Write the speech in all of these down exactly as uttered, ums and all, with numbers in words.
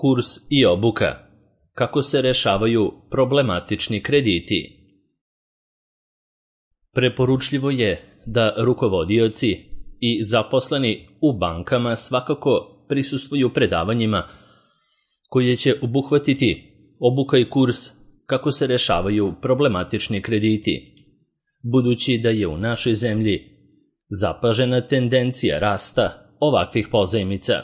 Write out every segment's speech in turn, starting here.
Kurs i obuka. Kako se rešavaju problematični krediti? Preporučljivo je da rukovodioci i zaposleni u bankama svakako prisustvuju predavanjima koje će obuhvatiti obuka i kurs kako se rešavaju problematični krediti, budući da je u našoj zemlji zapažena tendencija rasta ovakvih pozajmica.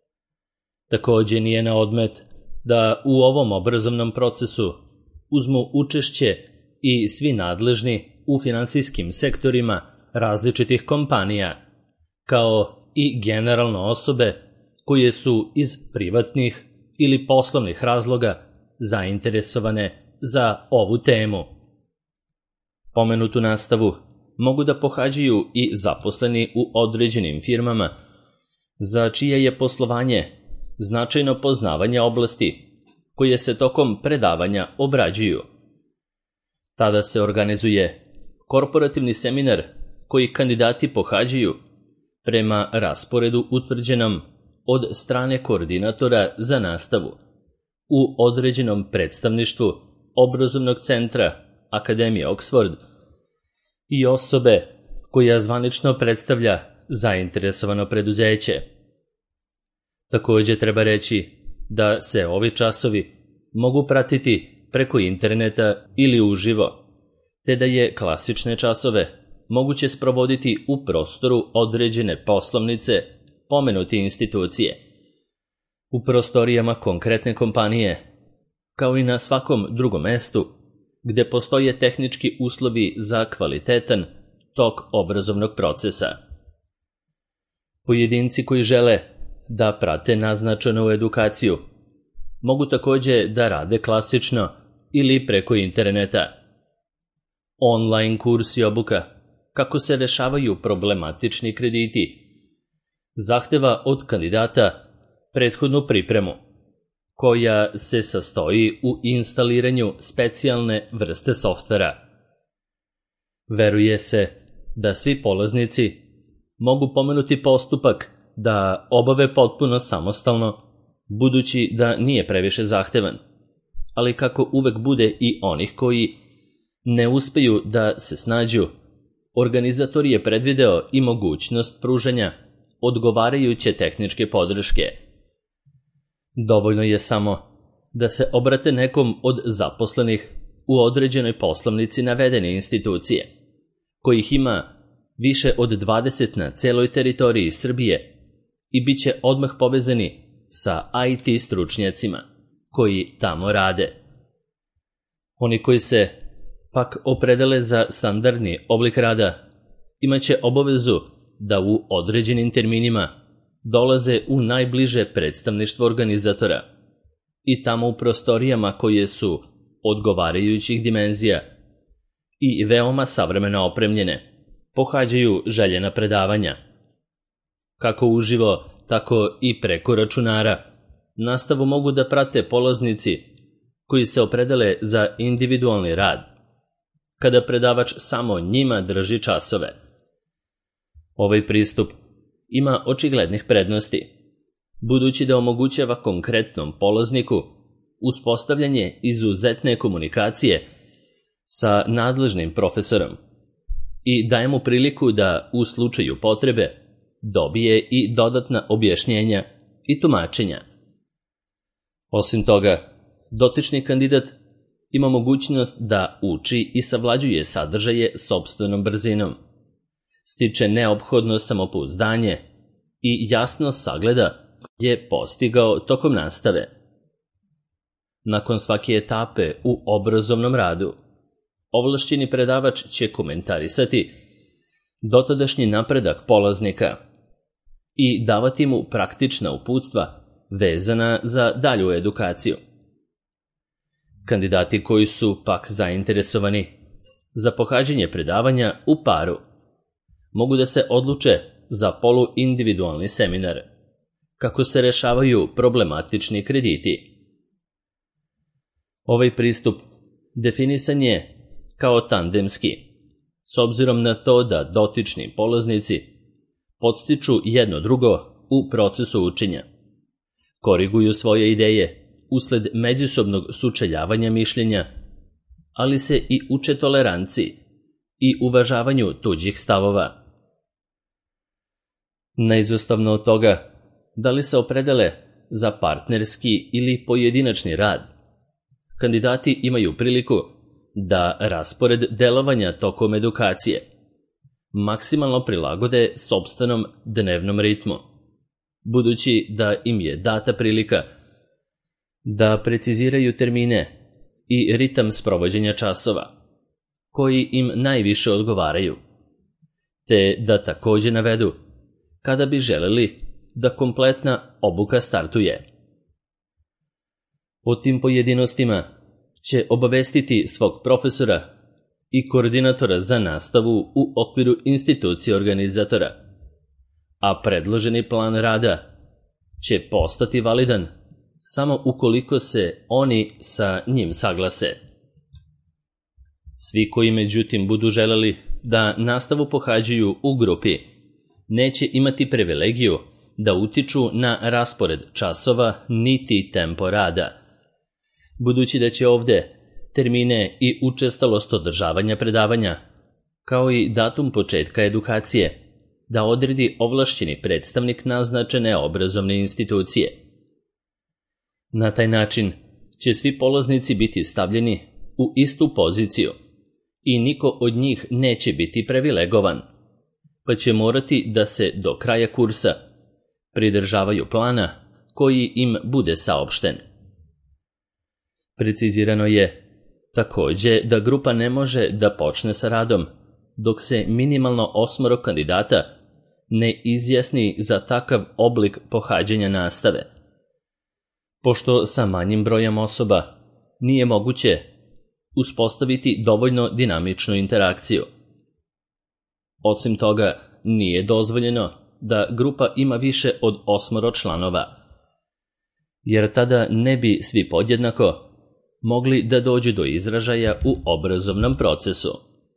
Takođe nije na odmet da u ovom obrazovnom procesu uzmu učešće i svi nadležni u finansijskim sektorima različitih kompanija, kao i generalno osobe koje su iz privatnih ili poslovnih razloga zainteresovane za ovu temu. Pomenutu nastavu mogu da pohađaju i zaposleni u određenim firmama, za čije je poslovanje značajno poznavanje oblasti koje se tokom predavanja obrađuju. Tada se organizuje korporativni seminar koji kandidati pohađaju prema rasporedu utvrđenom od strane koordinatora za nastavu u određenom predstavništvu obrazovnog centra Akademije Oxford i osobe koja zvanično predstavlja zainteresovano preduzeće. Takođe treba reći da se ovi časovi mogu pratiti preko interneta ili uživo, te da je klasične časove moguće sprovoditi u prostoru određene poslovnice pomenute institucije, u prostorijama konkretne kompanije, kao i na svakom drugom mestu gde postoje tehnički uslovi za kvalitetan tok obrazovnog procesa. Pojedinci koji žele da prate naznačenu edukaciju mogu takođe da rade klasično ili preko interneta. Online kurs i obuka kako se rešavaju problematični krediti zahteva od kandidata prethodnu pripremu, koja se sastoji u instaliranju specijalne vrste softvera. Veruje se da svi polaznici mogu pomenuti postupak da obave potpuno samostalno, budući da nije previše zahtevan, ali kako uvek bude i onih koji ne uspeju da se snađu, organizator je predvideo i mogućnost pružanja odgovarajuće tehničke podrške. Dovoljno je samo da se obrate nekom od zaposlenih u određenoj poslovnici navedene institucije, kojih ima više od dvadeset na celoj teritoriji Srbije, i bit će odmah povezani sa I T stručnjacima koji tamo rade. Oni koji se pak opredele za standardni oblik rada imaće obavezu da u određenim terminima dolaze u najbliže predstavništvo organizatora i tamo u prostorijama koje su odgovarajućih dimenzija i veoma savremeno opremljene pohađaju željena predavanja. Kako uživo, tako i preko računara nastavu mogu da prate polaznici koji se opredele za individualni rad, kada predavač samo njima drži časove. Ovaj pristup ima očiglednih prednosti, budući da omogućava konkretnom polazniku uspostavljanje izuzetne komunikacije sa nadležnim profesorom i daje mu priliku da u slučaju potrebe dobije i dodatna objašnjenja i tumačenja. Osim toga, dotični kandidat ima mogućnost da uči i savlađuje sadržaje sopstvenom brzinom, stiče neophodno samopouzdanje i jasno sagleda koje je postigao tokom nastave. Nakon svake etape u obrazovnom radu, ovlašćeni predavač će komentarisati dotadašnji napredak polaznika i davati mu praktična uputstva vezana za dalju edukaciju. Kandidati koji su pak zainteresovani za pohađanje predavanja u paru mogu da se odluče za poluindividualni seminar, kako se rešavaju problematični krediti. Ovaj pristup definisan je kao tandemski, s obzirom na to da dotični polaznici podstiču jedno drugo u procesu učenja, koriguju svoje ideje usled međusobnog sučeljavanja mišljenja, ali se i uče toleranciji i uvažavanju tuđih stavova. Neizostavno od toga, da li se opredele za partnerski ili pojedinačni rad, kandidati imaju priliku da raspored delovanja tokom edukacije maksimalno prilagode sopstvenom dnevnom ritmu, budući da im je data prilika da preciziraju termine i ritam sprovođenja časova, koji im najviše odgovaraju, te da takođe navedu kada bi želeli da kompletna obuka startuje. O tim pojedinostima će obavestiti svog profesora i koordinatora za nastavu u okviru institucije organizatora, a predloženi plan rada će postati validan samo ukoliko se oni sa njim saglase. Svi koji međutim budu želeli da nastavu pohađaju u grupi, neće imati privilegiju da utiču na raspored časova niti tempo rada, budući da će ovde termine i učestalost održavanja predavanja, kao i datum početka edukacije, da odredi ovlašćeni predstavnik naznačene obrazovne institucije. Na taj način će svi polaznici biti stavljeni u istu poziciju i niko od njih neće biti privilegovan, pa će morati da se do kraja kursa pridržavaju plana koji im bude saopšten. Precizirano je takođe da grupa ne može da počne sa radom dok se minimalno osmoro kandidata ne izjasni za takav oblik pohađanja nastave, pošto sa manjim brojem osoba nije moguće uspostaviti dovoljno dinamičnu interakciju. Osim toga, nije dozvoljeno da grupa ima više od osmoro članova, jer tada ne bi svi podjednako mogli da dođu do izražaja u obrazovnom procesu.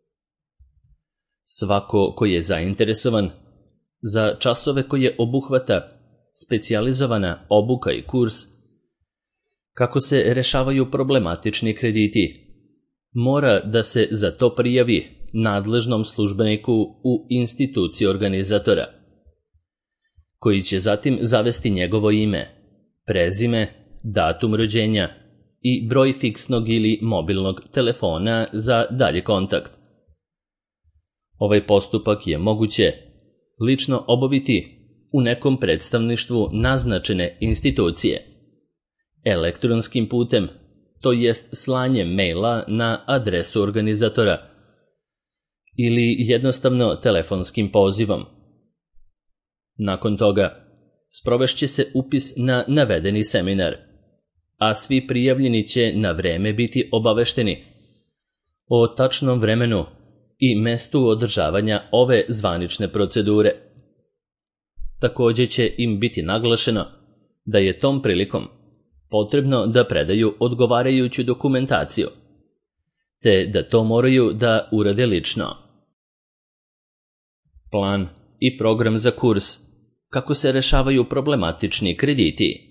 Svako ko je zainteresovan za časove koje obuhvata specijalizovana obuka i kurs, kako se rešavaju problematični krediti, mora da se za to prijavi nadležnom službeniku u instituciji organizatora, koji će zatim zavesti njegovo ime, prezime, datum rođenja i broj fiksnog ili mobilnog telefona za dalji kontakt. Ovaj postupak je moguće lično obaviti u nekom predstavništvu naznačene institucije, elektronskim putem, to jest slanjem maila na adresu organizatora, ili jednostavno telefonskim pozivom. Nakon toga, sprovešće se upis na navedeni seminar, a svi prijavljeni će na vreme biti obavešteni o tačnom vremenu i mestu održavanja ove zvanične procedure. Takođe će im biti naglašeno da je tom prilikom potrebno da predaju odgovarajuću dokumentaciju, te da to moraju da urade lično. Plan i program za kurs, kako se rešavaju problematični krediti.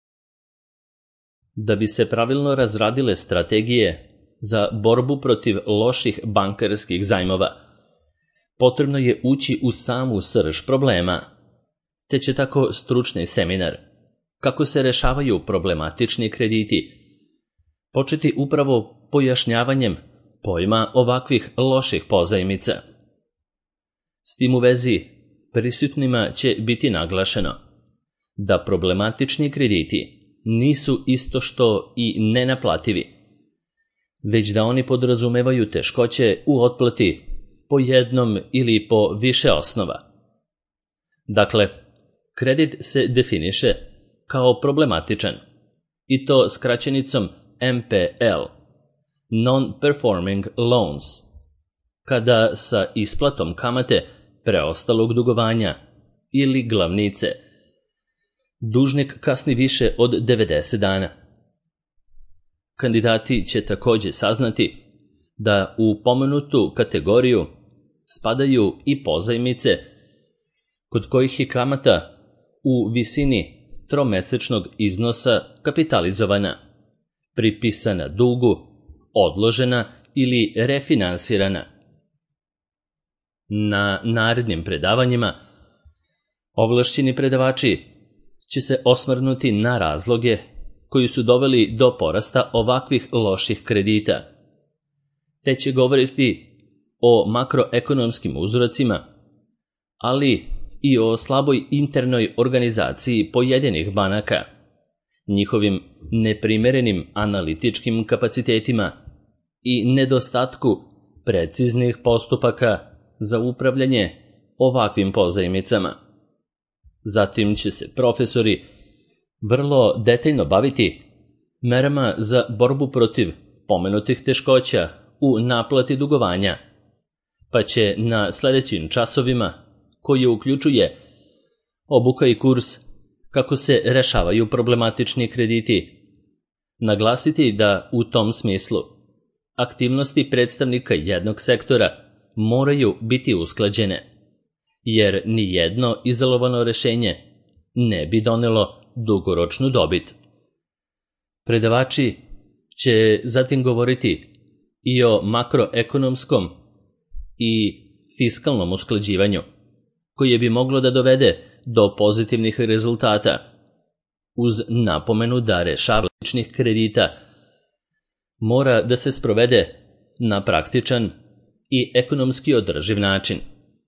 Da bi se pravilno razradile strategije za borbu protiv loših bankarskih zajmova, potrebno je ući u samu srž problema, te će tako stručni seminar, kako se rešavaju problematični krediti, početi upravo pojašnjavanjem pojma ovakvih loših pozajmica. S tim u vezi, prisutnima će biti naglašeno da problematični krediti nisu isto što i nenaplativi, već da oni podrazumevaju teškoće u otplati po jednom ili po više osnova. Dakle, kredit se definiše kao problematičan, i to skraćenicom M P L, Non-Performing Loans, kada sa isplatom kamate preostalog dugovanja ili glavnice dužnik kasni više od devedeset dana. Kandidati će takođe saznati da u pomenutu kategoriju spadaju i pozajmice kod kojih je kamata u visini tromesečnog iznosa kapitalizovana, pripisana dugu, odložena ili refinansirana. Na narednim predavanjima ovlašćeni predavači će se osvrnuti na razloge koji su doveli do porasta ovakvih loših kredita, te će govoriti o makroekonomskim uzrocima, ali i o slaboj internoj organizaciji pojedinih banaka, njihovim neprimerenim analitičkim kapacitetima i nedostatku preciznih postupaka za upravljanje ovakvim pozajmicama. Zatim će se profesori vrlo detaljno baviti merama za borbu protiv pomenutih teškoća u naplati dugovanja, pa će na sljedećim časovima, koji uključuje obuka i kurs kako se rešavaju problematični krediti, naglasiti da u tom smislu aktivnosti predstavnika jednog sektora moraju biti usklađene, jer ni jedno izolovano rešenje ne bi donelo dugoročnu dobit. Predavači će zatim govoriti i o makroekonomskom i fiskalnom usklađivanju, koje bi moglo da dovede do pozitivnih rezultata, uz napomenu da rešavanje ličnih kredita mora da se sprovede na praktičan i ekonomski održiv način.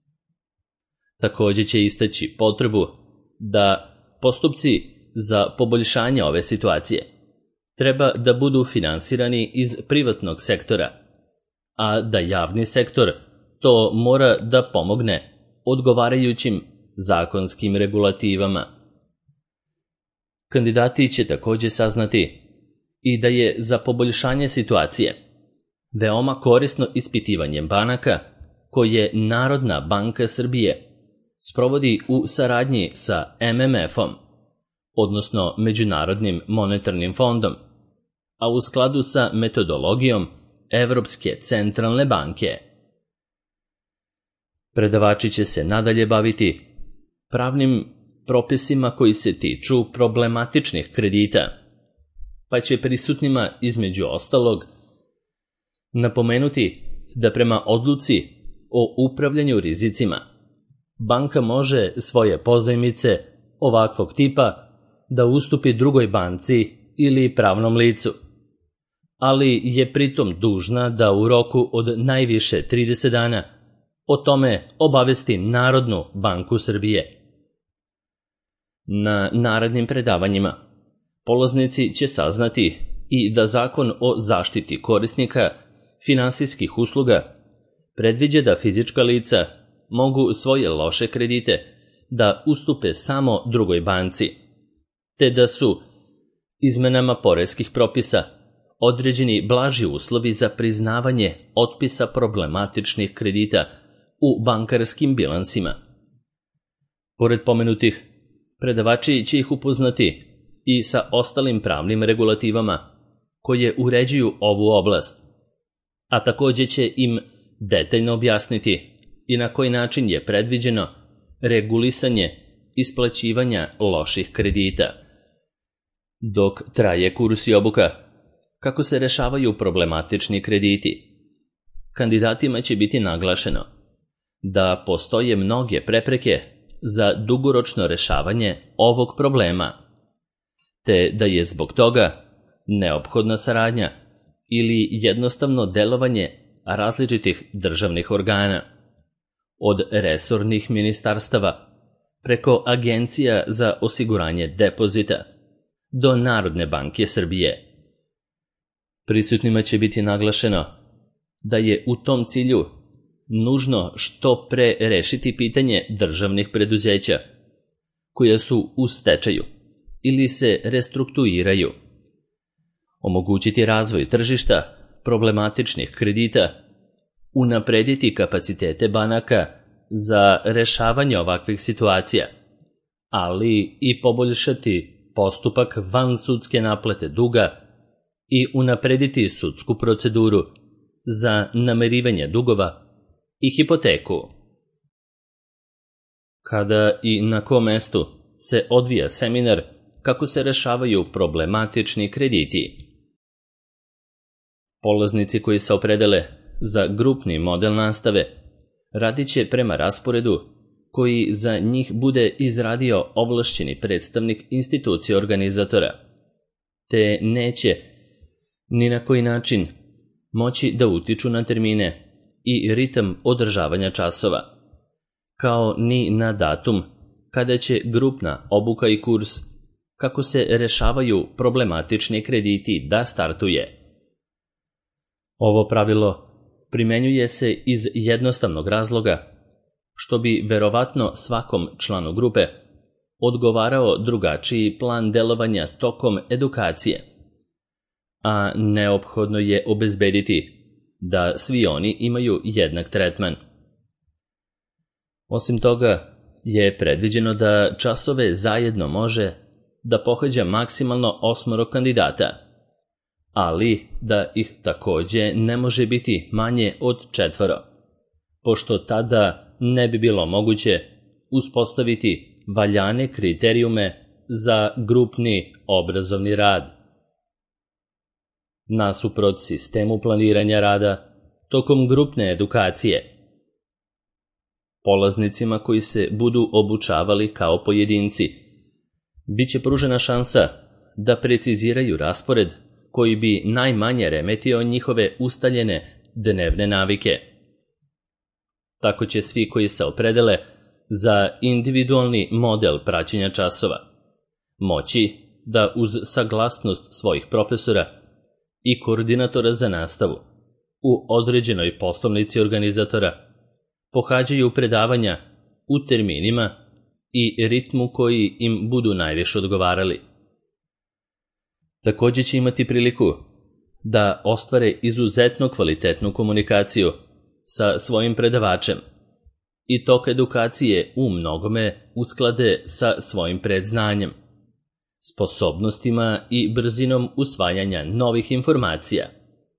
Također će istaći potrebu da postupci za poboljšanje ove situacije treba da budu finansirani iz privatnog sektora, a da javni sektor to mora da pomogne odgovarajućim zakonskim regulativama. Kandidati će također saznati i da je za poboljšanje situacije veoma korisno ispitivanje banaka koje Narodna banka Srbije sprovodi u saradnji sa M M F-om, odnosno Međunarodnim monetarnim fondom, a u skladu sa metodologijom Evropske centralne banke. Predavači će se nadalje baviti pravnim propisima koji se tiču problematičnih kredita, pa će prisutnima između ostalog napomenuti da prema odluci o upravljanju rizicima banka može svoje pozajmice ovakvog tipa da ustupi drugoj banci ili pravnom licu, ali je pritom dužna da u roku od najviše trideset dana o tome obavesti Narodnu banku Srbije. Na narednim predavanjima polaznici će saznati i da Zakon o zaštiti korisnika finansijskih usluga predviđa da fizička lica mogu svoje loše kredite da ustupe samo drugoj banci, te da su izmenama poreskih propisa određeni blaži uslovi za priznavanje otpisa problematičnih kredita u bankarskim bilansima. Pored pomenutih, predavači će ih upoznati i sa ostalim pravnim regulativama koje uređuju ovu oblast, a također će im detaljno objasniti i na koji način je predviđeno regulisanje isplaćivanja loših kredita. Dok traje kurs i obuka, kako se rešavaju problematični krediti, kandidatima će biti naglašeno da postoje mnoge prepreke za dugoročno rešavanje ovog problema, te da je zbog toga neophodna saradnja ili jednostavno delovanje različitih državnih organa, od resornih ministarstava preko agencija za osiguranje depozita do Narodne banke Srbije. Prisutnima će biti naglašeno da je u tom cilju nužno što pre rešiti pitanje državnih preduzeća koja su u stečaju ili se restrukturiraju, omogućiti razvoj tržišta problematičnih kredita, unaprediti kapacitete banaka za rešavanje ovakvih situacija, ali i poboljšati postupak vansudske naplate duga i unaprediti sudsku proceduru za namirivanje dugova i hipoteku. Kada i na kom mestu se odvija seminar kako se rešavaju problematični krediti. Polaznici koji se opredele za grupni model nastave radit će prema rasporedu koji za njih bude izradio ovlašćeni predstavnik institucije organizatora, te neće ni na koji način moći da utiču na termine i ritam održavanja časova, kao ni na datum kada će grupna obuka i kurs kako se rešavaju problematični krediti da startuje. Ovo pravilo primenjuje se iz jednostavnog razloga što bi verovatno svakom članu grupe odgovarao drugačiji plan delovanja tokom edukacije, a neophodno je obezbediti da svi oni imaju jednak tretman. Osim toga je predviđeno da časove zajedno može da pohađa maksimalno osmoro kandidata, ali da ih takođe ne može biti manje od četvoro, pošto tada ne bi bilo moguće uspostaviti valjane kriterijume za grupni obrazovni rad. Nasuprot sistemu planiranja rada tokom grupne edukacije, polaznicima koji se budu obučavali kao pojedinci biće pružena šansa da preciziraju raspored koji bi najmanje remetio njihove ustaljene dnevne navike. Tako će svi koji se opredele za individualni model praćenja časova moći da uz saglasnost svojih profesora i koordinatora za nastavu u određenoj poslovnici organizatora pohađaju predavanja u terminima i ritmu koji im budu najviše odgovarali. Takođe će imati priliku da ostvare izuzetno kvalitetnu komunikaciju sa svojim predavačem i tok edukacije u mnogome usklade sa svojim predznanjem, sposobnostima i brzinom usvajanja novih informacija.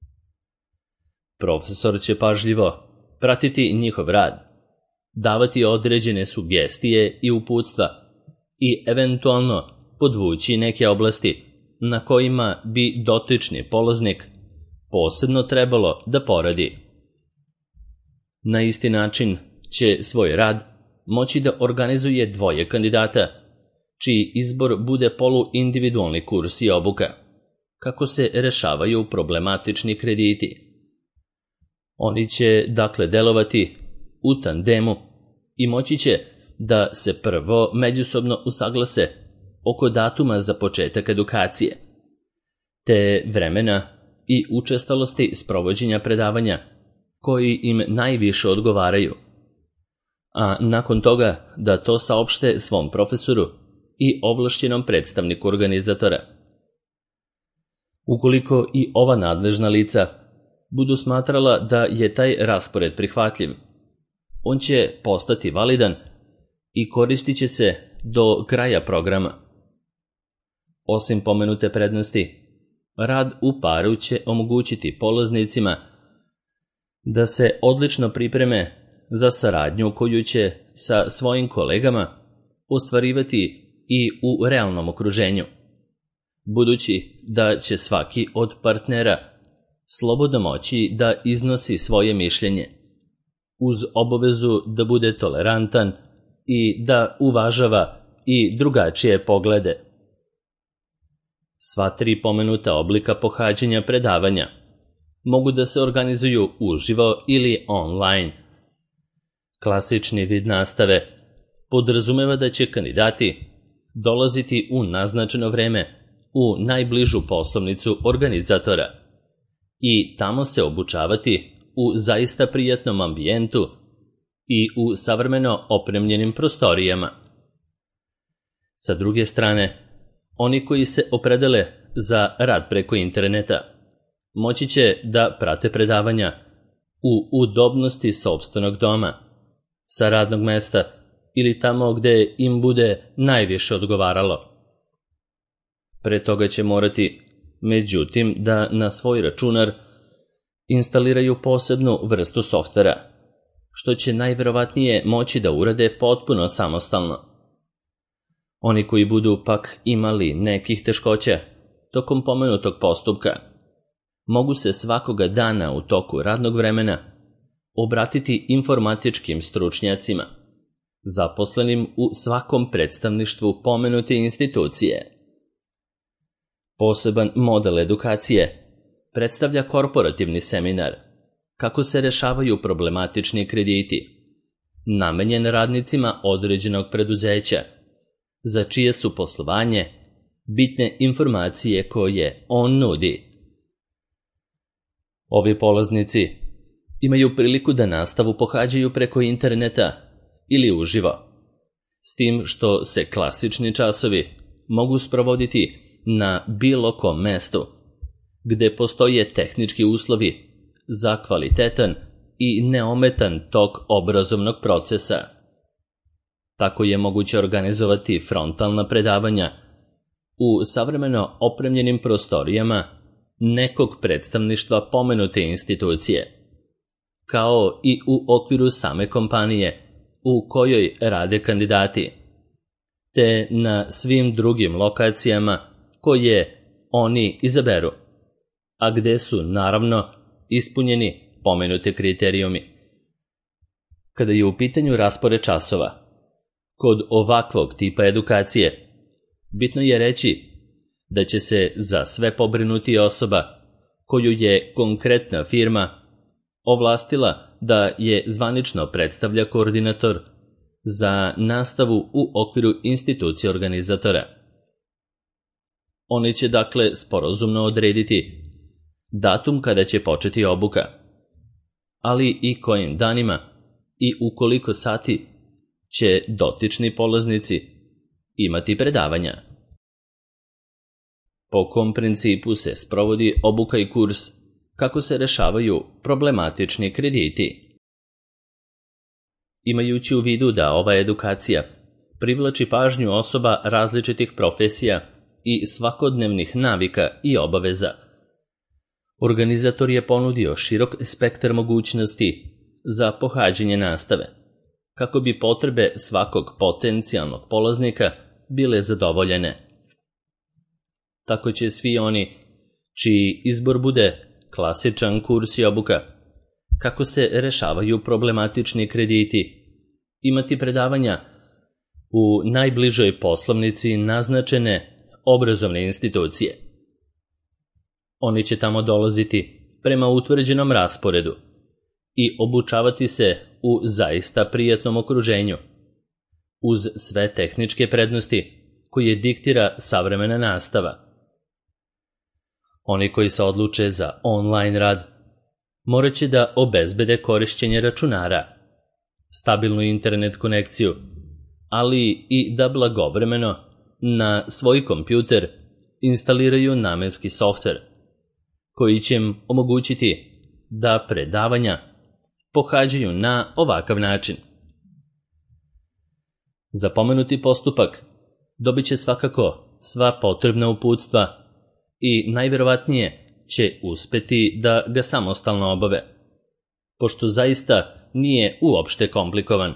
Profesor će pažljivo pratiti njihov rad, davati određene sugestije i uputstva i eventualno podvući neke oblasti na kojima bi dotični polaznik posebno trebalo da poradi. Na isti način će svoj rad moći da organizuje dvoje kandidata, čiji izbor bude poluindividualni kurs i obuka, kako se rešavaju problematični krediti. Oni će dakle delovati u tandemu i moći će da se prvo međusobno usaglase oko datuma za početak edukacije, te vremena i učestalosti sprovođenja predavanja koji im najviše odgovaraju, a nakon toga da to saopšte svom profesoru i ovlašćenom predstavniku organizatora. Ukoliko i ova nadležna lica budu smatrala da je taj raspored prihvatljiv, on će postati validan i koristit će se do kraja programa. Osim pomenute prednosti, rad u paru će omogućiti polaznicima da se odlično pripreme za saradnju koju će sa svojim kolegama ostvarivati i u realnom okruženju, budući da će svaki od partnera slobodno moći da iznosi svoje mišljenje, uz obavezu da bude tolerantan i da uvažava i drugačije poglede. Sva tri pomenuta oblika pohađanja predavanja mogu da se organizuju uživo ili online. Klasični vid nastave podrazumeva da će kandidati dolaziti u naznačeno vreme u najbližu poslovnicu organizatora i tamo se obučavati u zaista prijatnom ambijentu i u savremeno opremljenim prostorijama. Sa druge strane, oni koji se opredele za rad preko interneta moći će da prate predavanja u udobnosti sopstvenog doma, sa radnog mesta ili tamo gde im bude najviše odgovaralo. Pre toga će morati, međutim, da na svoj računar instaliraju posebnu vrstu softvera, što će najverovatnije moći da urade potpuno samostalno. Oni koji budu pak imali nekih teškoća tokom pomenutog postupka, mogu se svakoga dana u toku radnog vremena obratiti informatičkim stručnjacima, zaposlenim u svakom predstavništvu pomenute institucije. Poseban model edukacije predstavlja korporativni seminar kako se rešavaju problematični krediti, namenjen radnicima određenog preduzeća, za čije su poslovanje bitne informacije koje on nudi. Ovi polaznici imaju priliku da nastavu pohađaju preko interneta ili uživo, s tim što se klasični časovi mogu sprovoditi na bilo kom mestu, gde postoje tehnički uslovi za kvalitetan i neometan tok obrazovnog procesa. Tako je moguće organizovati frontalna predavanja u savremeno opremljenim prostorijama nekog predstavništva pomenute institucije, kao i u okviru same kompanije u kojoj rade kandidati, te na svim drugim lokacijama koje oni izaberu, a gde su, naravno, ispunjeni pomenute kriterijumi. Kada je u pitanju raspored časova, kod ovakvog tipa edukacije, bitno je reći da će se za sve pobrinuti osoba koju je konkretna firma ovlastila da je zvanično predstavlja koordinator za nastavu u okviru institucije organizatora. Oni će dakle sporazumno odrediti datum kada će početi obuka, ali i kojim danima i u koliko sati će dotični polaznici imati predavanja. Po kom principu se sprovodi obuka i kurs, kako se rešavaju problematični krediti. Imajući u vidu da ova edukacija privlači pažnju osoba različitih profesija i svakodnevnih navika i obaveza, organizator je ponudio širok spektar mogućnosti za pohađanje nastave, kako bi potrebe svakog potencijalnog polaznika bile zadovoljene. Tako će svi oni čiji izbor bude klasičan kurs i obuka, kako se rešavaju problematični krediti, imati predavanja u najbližoj poslovnici naznačene obrazovne institucije. Oni će tamo dolaziti prema utvrđenom rasporedu i obučavati se u zaista prijatnom okruženju, uz sve tehničke prednosti koje diktira savremena nastava. Oni koji se odluče za online rad morat će da obezbede korišćenje računara, stabilnu internet konekciju, ali i da blagovremeno na svoj kompjuter instaliraju namenski softver, koji će im omogućiti da predavanja pohađaju na ovakav način. Za pomenuti postupak dobit će svakako sva potrebna uputstva i najverovatnije će uspeti da ga samostalno obave, pošto zaista nije uopšte komplikovan.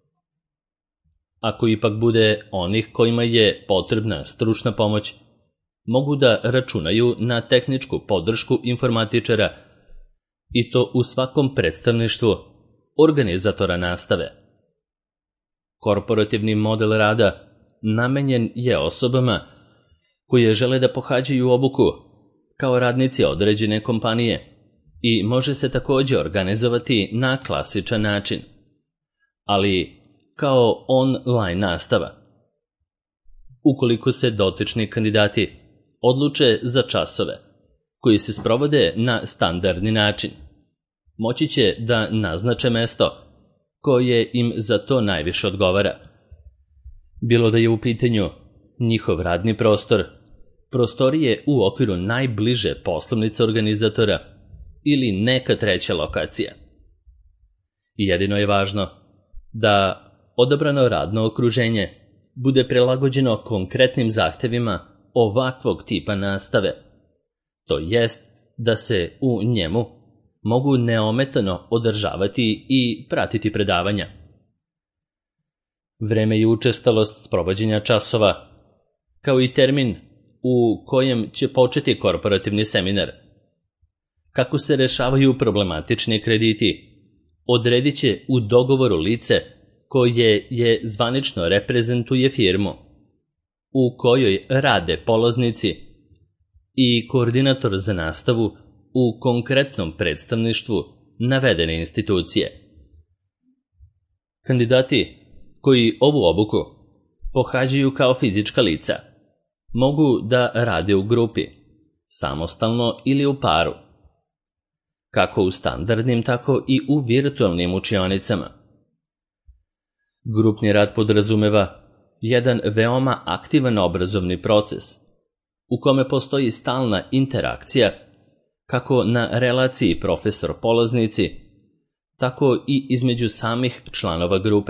Ako ipak bude onih kojima je potrebna stručna pomoć, mogu da računaju na tehničku podršku informatičara, i to u svakom predstavništvu organizatora nastave. Korporativni model rada namenjen je osobama koje žele da pohađaju obuku kao radnici određene kompanije i može se takođe organizovati na klasičan način, ali kao online nastava. Ukoliko se dotični kandidati odluče za časove koji se sprovode na standardni način, moći će da naznače mesto koje im za to najviše odgovara. Bilo da je u pitanju njihov radni prostor, prostorije u okviru najbliže poslovnice organizatora ili neka treća lokacija. Jedino je važno da odabrano radno okruženje bude prilagođeno konkretnim zahtevima ovakvog tipa nastave, to jest da se u njemu mogu neometano održavati i pratiti predavanja. vreme i učestalost sprovođenja časova, kao i termin u kojem će početi korporativni seminar. Kako se rešavaju problematični krediti, odredit će u dogovoru lice koje je zvanično reprezentuje firmu, u kojoj rade polaznici, i koordinator za nastavu u konkretnom predstavništvu navedene institucije. Kandidati koji ovu obuku pohađaju kao fizička lica mogu da rade u grupi, samostalno ili u paru, kako u standardnim, tako i u virtualnim učionicama. Grupni rad podrazumeva jedan veoma aktivan obrazovni proces, u kome postoji stalna interakcija kako na relaciji profesor-polaznici, tako i između samih članova grupe.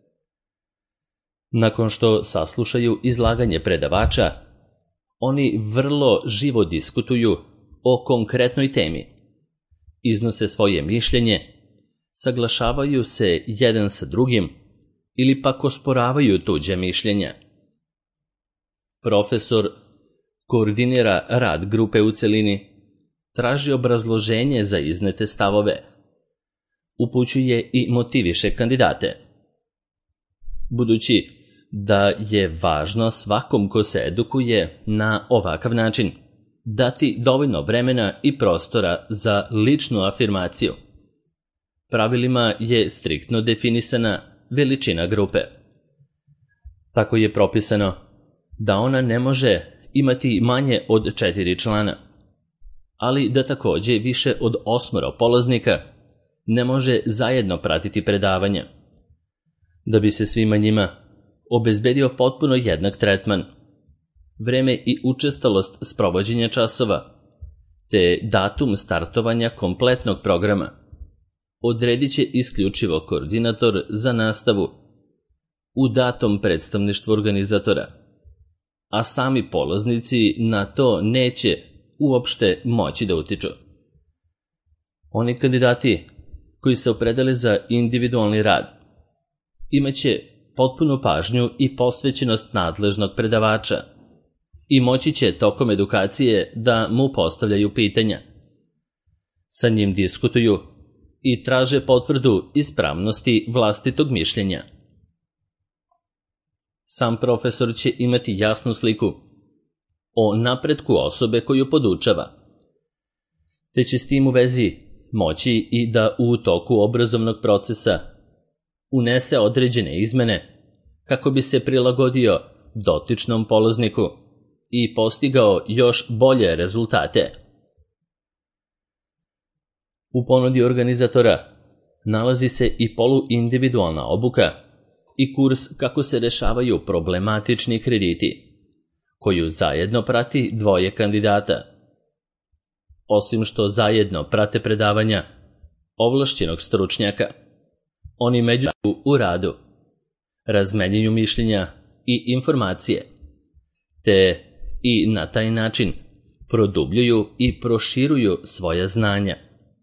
Nakon što saslušaju izlaganje predavača, oni vrlo živo diskutuju o konkretnoj temi, iznose svoje mišljenje, saglašavaju se jedan sa drugim ili pak osporavaju tuđe mišljenja. Profesor koordinira rad grupe u celini, traži obrazloženje za iznete stavove, upućuje i motiviše kandidate. Budući da je važno svakom ko se edukuje na ovakav način dati dovoljno vremena i prostora za ličnu afirmaciju, pravilima je striktno definisana veličina grupe. Tako je propisano da ona ne može imati manje od četiri člana, ali da takođe više od osmoro polaznika ne može zajedno pratiti predavanja. Da bi se svima njima obezbedio potpuno jednak tretman, vreme i učestalost sprovođenja časova, te datum startovanja kompletnog programa, odredit će isključivo koordinator za nastavu u datom predstavništvu organizatora, a sami polaznici na to neće uopšte moći da utiču. Oni kandidati koji se opredele za individualni rad imaće potpunu pažnju i posvećenost nadležnog predavača i moći će tokom edukacije da mu postavljaju pitanja. Sa njim diskutuju i traže potvrdu ispravnosti vlastitog mišljenja. Sam profesor će imati jasnu sliku o napretku osobe koju podučava, te će s tim u vezi moći i da u toku obrazovnog procesa unese određene izmene kako bi se prilagodio dotičnom polazniku i postigao još bolje rezultate. U ponudi organizatora nalazi se i poluindividualna obuka i kurs kako se rešavaju problematični krediti, koju zajedno prati dvoje kandidata. Osim što zajedno prate predavanja ovlašćenog stručnjaka, oni međusobno u radu razmenjuju mišljenja i informacije, te i na taj način produbljuju i proširuju svoja znanja.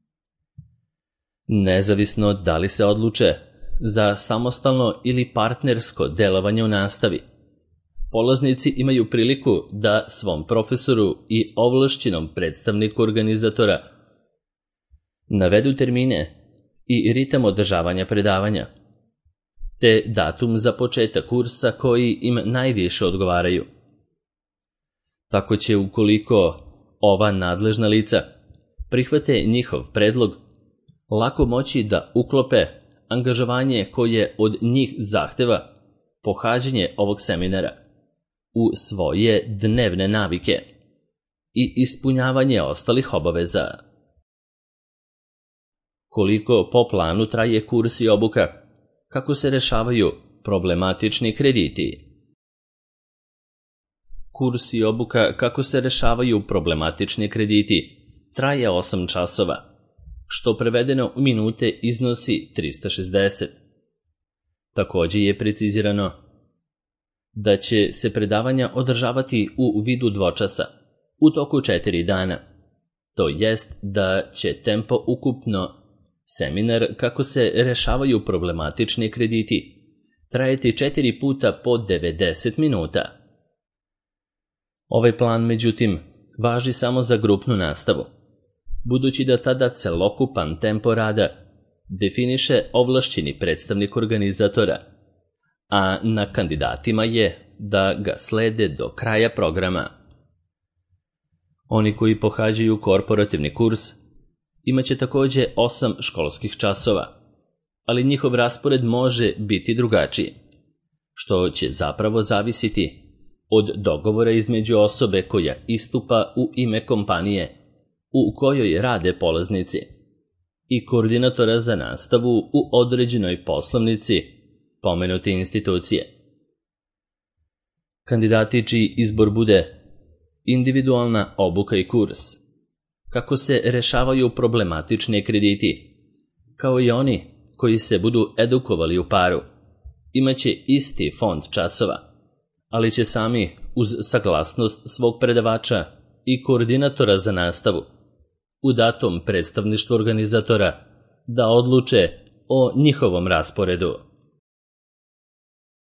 Nezavisno da li se odluče za samostalno ili partnersko delovanje u nastavi, polaznici imaju priliku da svom profesoru i ovlašćenom predstavniku organizatora navedu termine i ritam održavanja predavanja, te datum za početak kursa koji im najviše odgovaraju. Tako će, ukoliko ova nadležna lica prihvate njihov predlog, lako moći da uklope angažovanje koje od njih zahteva pohađanje ovog seminara u svoje dnevne navike i ispunjavanje ostalih obaveza. Koliko po planu traje kurs i obuka, kako se rešavaju problematični krediti. Kurs i obuka kako se rešavaju problematični krediti traje osam časova, što prevedeno u minute iznosi trista šezdeset. Takođe je precizirano da će se predavanja održavati u vidu dvočasa u toku četiri dana, to jest da će tempo ukupno seminar kako se rešavaju problematični krediti trajati četiri puta po devedeset minuta. Ovaj plan, međutim, važi samo za grupnu nastavu, budući da tada celokupan tempo rada definiše ovlašćeni predstavnik organizatora, a na kandidatima je da ga slede do kraja programa. Oni koji pohađaju korporativni kurs imaće takođe osam školskih časova, ali njihov raspored može biti drugačiji, što će zapravo zavisiti od dogovora između osobe koja istupa u ime kompanije u kojoj rade polaznici i koordinatora za nastavu u određenoj poslovnici pomenute institucije. Kandidati čiji izbor bude individualna obuka i kurs, kako se rešavaju problematični krediti, kao i oni koji se budu edukovali u paru, imaće isti fond časova, ali će sami uz saglasnost svog predavača i koordinatora za nastavu u datom predstavništvu organizatora da odluče o njihovom rasporedu.